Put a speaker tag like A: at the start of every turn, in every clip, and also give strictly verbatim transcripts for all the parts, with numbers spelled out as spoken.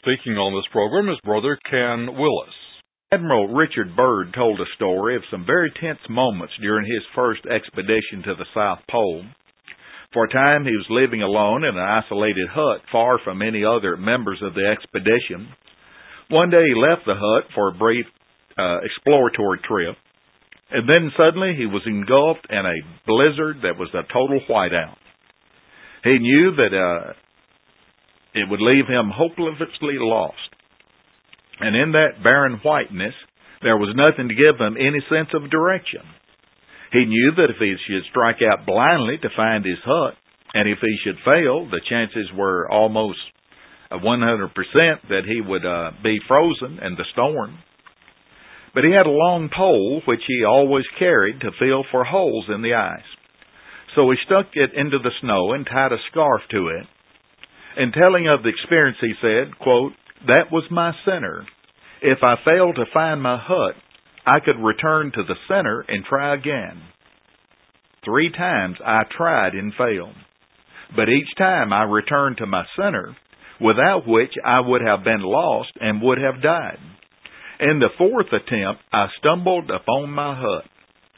A: Speaking on this program is Brother Ken Willis.
B: Admiral Richard Byrd told a story of some very tense moments during his first expedition to the South Pole. For a time he was living alone in an isolated hut far from any other members of the expedition. One day he left the hut for a brief uh, exploratory trip, and then suddenly he was engulfed in a blizzard that was a total whiteout. He knew that uh, it would leave him hopelessly lost. And in that barren whiteness, there was nothing to give him any sense of direction. He knew that if he should strike out blindly to find his hut, and if he should fail, the chances were almost one hundred percent that he would uh, be frozen in the storm. But he had a long pole which he always carried to feel for holes in the ice. So he stuck it into the snow and tied a scarf to it. In telling of the experience, he said, quote, "That was my center. If I failed to find my hut, I could return to the center and try again. Three times I tried and failed. But each time I returned to my center, without which I would have been lost and would have died. In the fourth attempt, I stumbled upon my hut."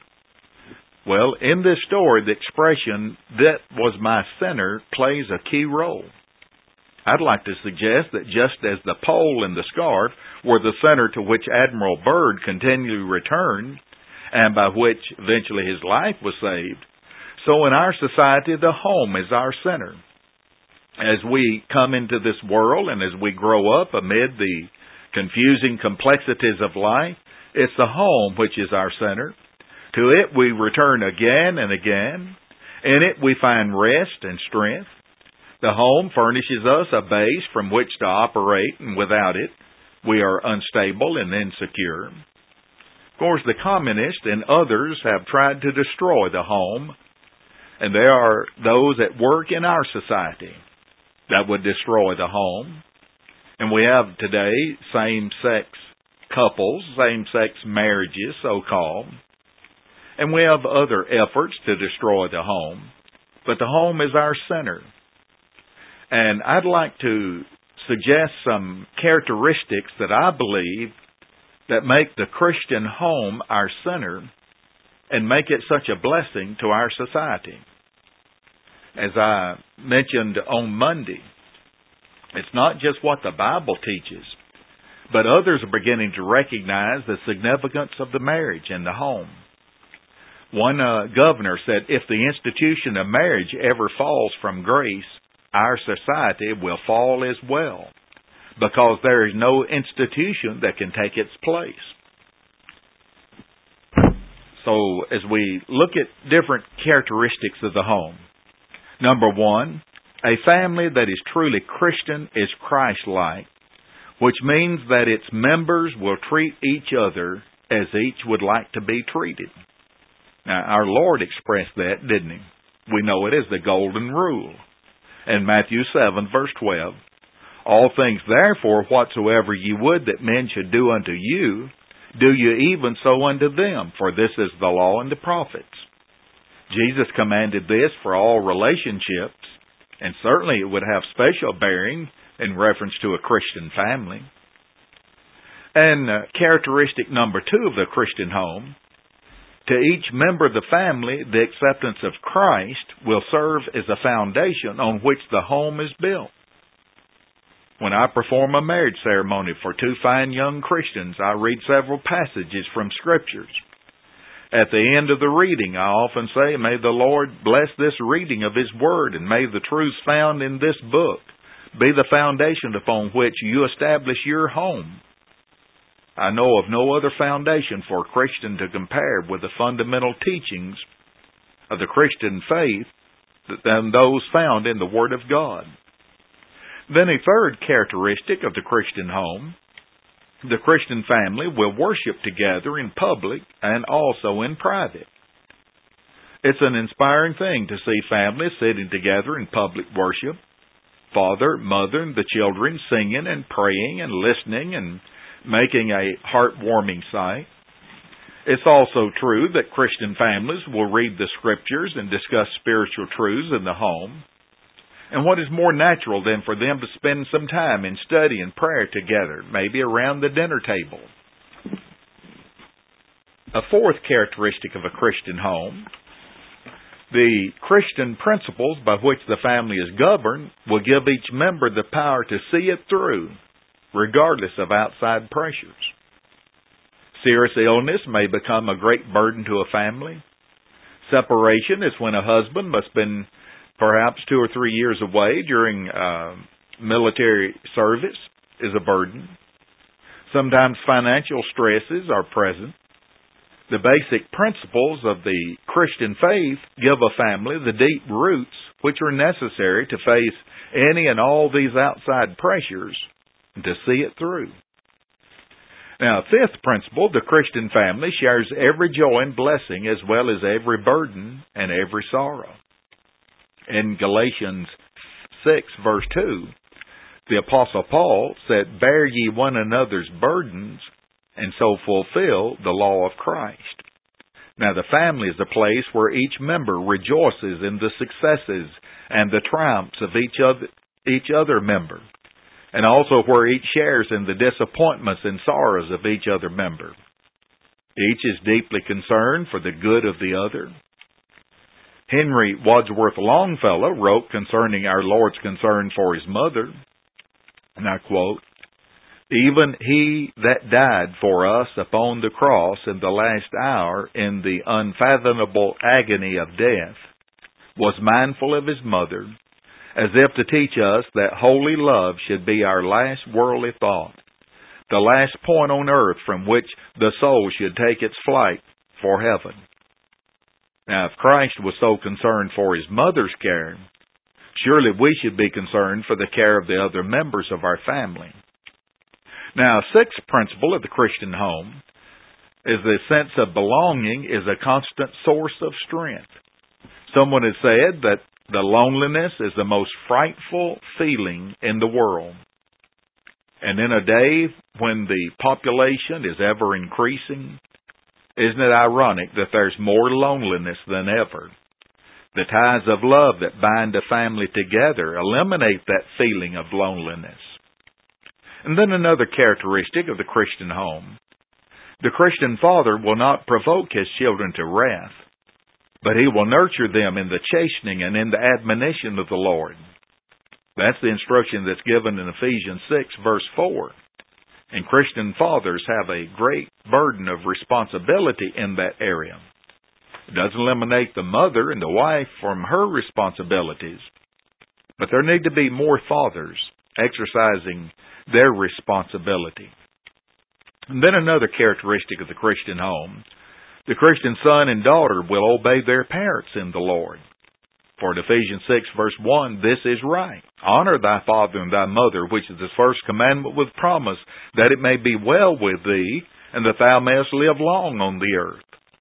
B: Well, in this story, the expression, "that was my center," plays a key role. I'd like to suggest that just as the pole and the scarf were the center to which Admiral Byrd continually returned, and by which eventually his life was saved, so in our society the home is our center. As we come into this world and as we grow up amid the confusing complexities of life, it's the home which is our center. To it we return again and again. In it we find rest and strength. The home furnishes us a base from which to operate, and without it, we are unstable and insecure. Of course, the communists and others have tried to destroy the home, and there are those at work in our society that would destroy the home. And we have today same-sex couples, same-sex marriages, so-called, and we have other efforts to destroy the home. But the home is our center. And I'd like to suggest some characteristics that I believe that make the Christian home our center and make it such a blessing to our society. As I mentioned on Monday, it's not just what the Bible teaches, but others are beginning to recognize the significance of the marriage and the home. One uh, governor said, if the institution of marriage ever falls from grace, our society will fall as well, because there is no institution that can take its place. So as we look at different characteristics of the home, number one, a family that is truly Christian is Christ-like, which means that its members will treat each other as each would like to be treated. Now, our Lord expressed that, didn't He? We know it as the golden rule. In Matthew seven, verse twelve, "All things therefore whatsoever ye would that men should do unto you, do you even so unto them, for this is the law and the prophets." Jesus commanded this for all relationships, and certainly it would have special bearing in reference to a Christian family. And uh, characteristic number two of the Christian home, to each member of the family, the acceptance of Christ will serve as a foundation on which the home is built. When I perform a marriage ceremony for two fine young Christians, I read several passages from Scriptures. At the end of the reading, I often say, may the Lord bless this reading of His Word, and may the truths found in this book be the foundation upon which you establish your home. I know of no other foundation for a Christian to compare with the fundamental teachings of the Christian faith than those found in the Word of God. Then a third characteristic of the Christian home, the Christian family will worship together in public and also in private. It's an inspiring thing to see families sitting together in public worship, father, mother, and the children singing and praying and listening and making a heartwarming sight. It's also true that Christian families will read the Scriptures and discuss spiritual truths in the home. And what is more natural than for them to spend some time in study and prayer together, maybe around the dinner table? A fourth characteristic of a Christian home: the Christian principles by which the family is governed will give each member the power to see it through, regardless of outside pressures. Serious illness may become a great burden to a family. Separation is when a husband must spend perhaps two or three years away during uh, military service is a burden. Sometimes financial stresses are present. The basic principles of the Christian faith give a family the deep roots which are necessary to face any and all these outside pressures and to see it through. Now, fifth principle, the Christian family shares every joy and blessing as well as every burden and every sorrow. In Galatians six, verse two, the Apostle Paul said, "Bear ye one another's burdens, and so fulfill the law of Christ." Now, the family is a place where each member rejoices in the successes and the triumphs of each other, each other member, and also where each shares in the disappointments and sorrows of each other member. Each is deeply concerned for the good of the other. Henry Wadsworth Longfellow wrote concerning our Lord's concern for His mother, and I quote, "Even He that died for us upon the cross in the last hour in the unfathomable agony of death was mindful of His mother, as if to teach us that holy love should be our last worldly thought, the last point on earth from which the soul should take its flight for heaven." Now, if Christ was so concerned for His mother's care, surely we should be concerned for the care of the other members of our family. Now, a sixth principle of the Christian home is the sense of belonging is a constant source of strength. Someone has said that the loneliness is the most frightful feeling in the world. And in a day when the population is ever increasing, isn't it ironic that there's more loneliness than ever? The ties of love that bind a family together eliminate that feeling of loneliness. And then another characteristic of the Christian home: the Christian father will not provoke his children to wrath, but he will nurture them in the chastening and in the admonition of the Lord. That's the instruction that's given in Ephesians six, verse four. And Christian fathers have a great burden of responsibility in that area. It doesn't eliminate the mother and the wife from her responsibilities, but there need to be more fathers exercising their responsibility. And then another characteristic of the Christian home: the Christian son and daughter will obey their parents in the Lord. For in Ephesians six, verse one, this is right. Honor thy father and thy mother, which is the first commandment with promise, that it may be well with thee, and that thou mayest live long on the earth.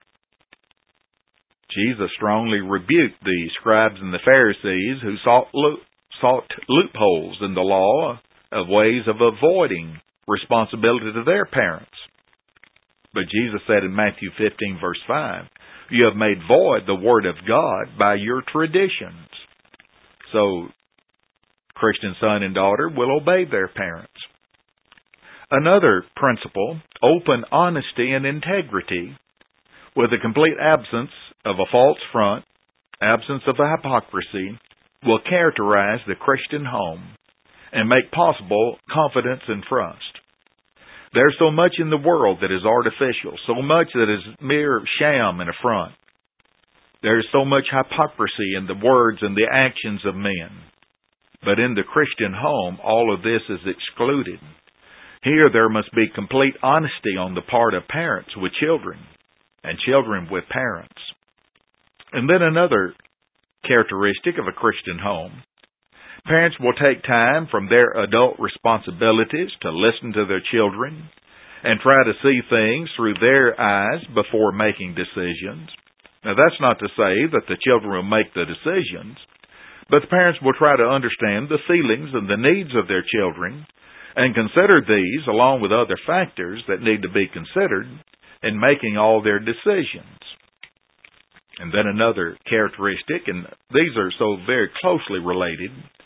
B: Jesus strongly rebuked the scribes and the Pharisees who sought, lo- sought loopholes in the law of ways of avoiding responsibility to their parents. But Jesus said in Matthew fifteen, verse five, "You have made void the word of God by your traditions." So, Christian son and daughter will obey their parents. Another principle: open honesty and integrity, with a complete absence of a false front, absence of a hypocrisy, will characterize the Christian home and make possible confidence and trust. There's so much in the world that is artificial, so much that is mere sham and a front. There's so much hypocrisy in the words and the actions of men. But in the Christian home, all of this is excluded. Here there must be complete honesty on the part of parents with children and children with parents. And then another characteristic of a Christian home: parents will take time from their adult responsibilities to listen to their children and try to see things through their eyes before making decisions. Now, that's not to say that the children will make the decisions, but the parents will try to understand the feelings and the needs of their children and consider these along with other factors that need to be considered in making all their decisions. And then another characteristic, and these are so very closely related,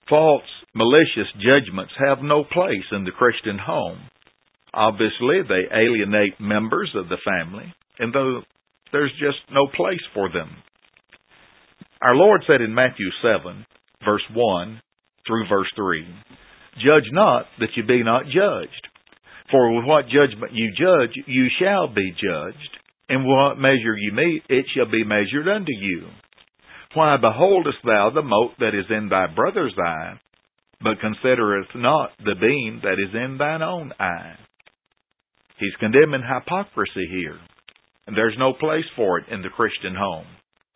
B: False, malicious judgments have no place in the Christian home. Obviously, they alienate members of the family, and though there's just no place for them. Our Lord said in Matthew seven, verse one through verse three, "Judge not that you be not judged. For with what judgment you judge, you shall be judged, and with what measure you mete, it shall be measured unto you. Why beholdest thou the mote that is in thy brother's eye, but considerest not the beam that is in thine own eye?" He's condemning hypocrisy here, and there's no place for it in the Christian home.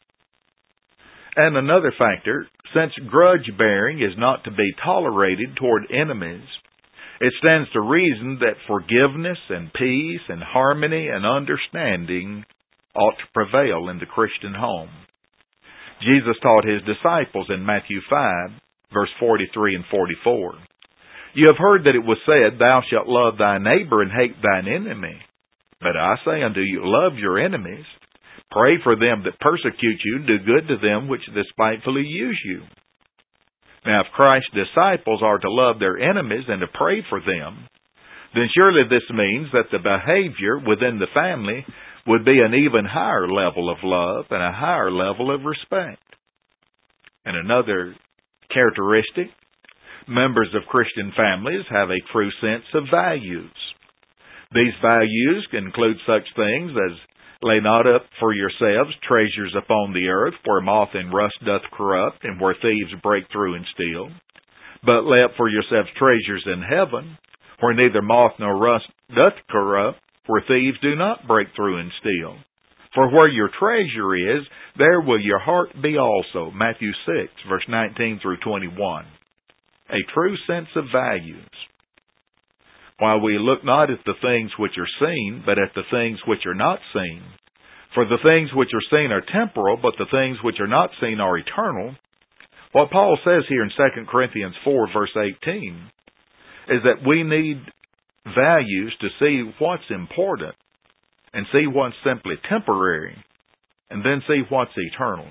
B: And another factor, since grudge-bearing is not to be tolerated toward enemies, it stands to reason that forgiveness and peace and harmony and understanding ought to prevail in the Christian home. Jesus taught His disciples in Matthew five, verse forty-three and forty-four, "You have heard that it was said, Thou shalt love thy neighbor and hate thine enemy. But I say unto you, love your enemies. Pray for them that persecute you, do good to them which despitefully use you." Now, if Christ's disciples are to love their enemies and to pray for them, then surely this means that the behavior within the family would be an even higher level of love and a higher level of respect. And another characteristic, members of Christian families have a true sense of values. These values include such things as, "Lay not up for yourselves treasures upon the earth, where moth and rust doth corrupt, and where thieves break through and steal. But lay up for yourselves treasures in heaven, where neither moth nor rust doth corrupt, where thieves do not break through and steal. For where your treasure is, there will your heart be also." Matthew six, verse nineteen through twenty-one. A true sense of values. "While we look not at the things which are seen, but at the things which are not seen. For the things which are seen are temporal, but the things which are not seen are eternal." What Paul says here in Second Corinthians four, verse eighteen, is that we need values to see what's important and see what's simply temporary, and then see what's eternal.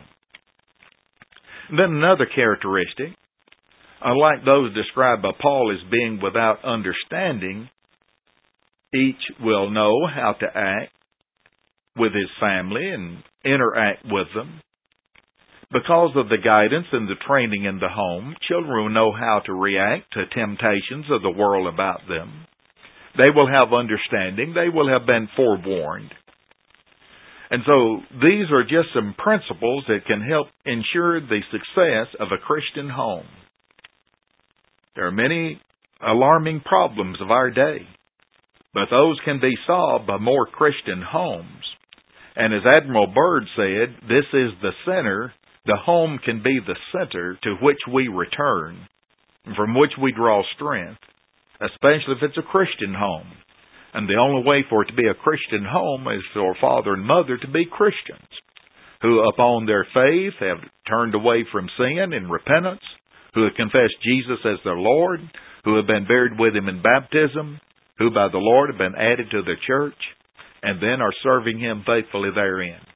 B: And then another characteristic, unlike those described by Paul as being without understanding, each will know how to act with his family and interact with them. Because of the guidance and the training in the home, children will know how to react to temptations of the world about them. They will have understanding. They will have been forewarned. And so these are just some principles that can help ensure the success of a Christian home. There are many alarming problems of our day, but those can be solved by more Christian homes. And as Admiral Byrd said, this is the center. The home can be the center to which we return, from which we draw strength, especially if it's a Christian home. And the only way for it to be a Christian home is for father and mother to be Christians, who upon their faith have turned away from sin in repentance, who have confessed Jesus as their Lord, who have been buried with Him in baptism, who by the Lord have been added to the church, and then are serving Him faithfully therein.